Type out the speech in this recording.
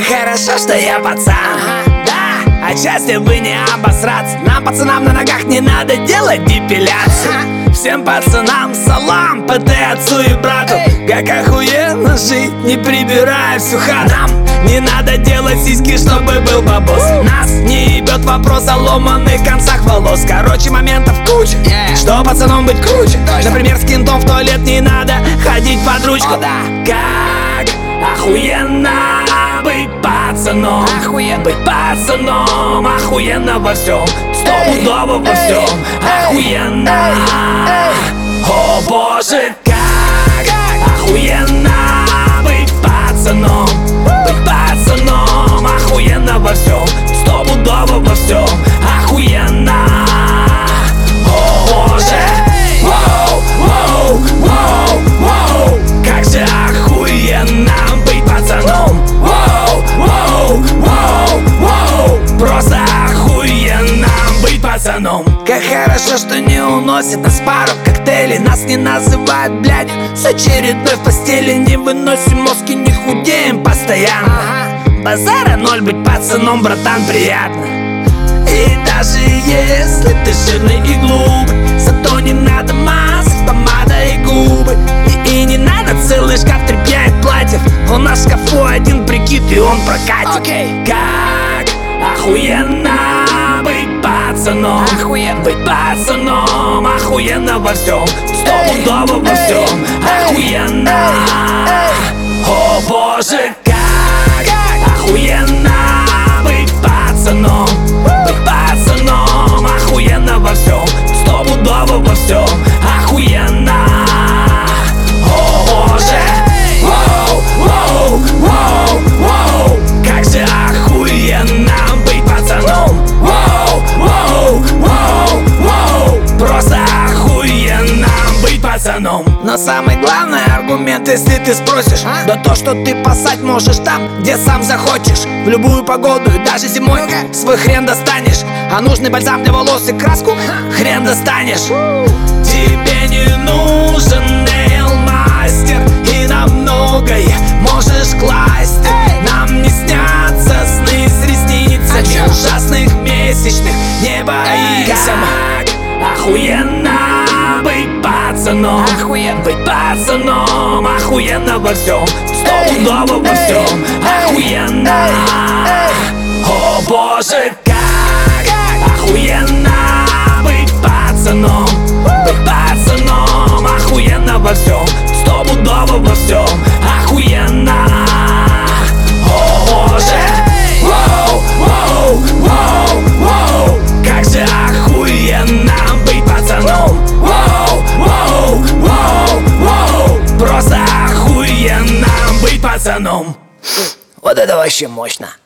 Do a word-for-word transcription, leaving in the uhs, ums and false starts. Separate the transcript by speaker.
Speaker 1: хорошо, что я пацан. Да, отчасти бы не обосраться. Нам, пацанам, на ногах не надо делать депиляцию. Всем пацанам салам, ПТ отцу и брату. Как охуенно жить, не прибирая всю хату. Нам не надо делать сиськи, чтобы был бабос. Нас не ебет вопрос о ломаных концах волос. Короче, моментов куча, что пацаном быть круче. Например, с кентом в туалет не надо ходить под ручку. Как охуенно быть пацаном. Охуенно. Быть пацаном, охуенно во всем. Стопудово во всем. Охуенно. О боже, как охуенно быть пацаном. Быть пацаном, охуенно во всем. Стопудово во всем. Охуенно. О боже. Воу, воу, воу, воу. Как же охуенно быть пацаном. Воу, воу, воу, воу. Просто охуенно быть пацаном. Как хорошо, что не уносит нас пару коктейлей. Нас не называют, блядь, с очередной в постели. Не выносим мозги, не худеем постоянно. Базара ноль, быть пацаном, братан, приятно. И даже если ты жирный и глупый, зато не надо масок, помада и губы. И, и не надо целый шкаф тряпья и платьев. У нас в шкафу один прикид, и он прокатит. okay. Как охуенно быть пацаном. Охуенно. Быть пацаном, охуенно во всем. Стопудово во всем. Охуенно. О боже, как охуенно быть пацаном. Быть пацаном, охуенно во всем. Стопудово во всем. Охуенно. О боже. Воу, воу, воу, воу. Как же охуенно быть пацаном. Воу, воу, воу, воу. Просто охуенно быть пацаном. Но самый главный аргумент, если ты спросишь, а? Да то, что ты пасать можешь там, где сам захочешь. В любую погоду и даже зимой свой хрен достанешь. А нужный бальзам для волос и краску хрен достанешь. Тебе не нужен нейл-мастер, и на многое можешь класть. Нам не снятся сны с ресницами а ужасных месячных, не боись. Как охуенно быть пацаном. Охуенно. Быть пацаном, охуенно во всем. Стопудово во всем. Охуенно. О боже, как охуенно быть пацаном. Быть пацаном, охуенно во всем. Стопудово во всем. Охуенно. О боже. Воу, воу, воу, воу. Как же охуенно быть пацаном. Воу, воу, воу, воу. Просто охуенно быть пацаном. Вот это вообще мощно.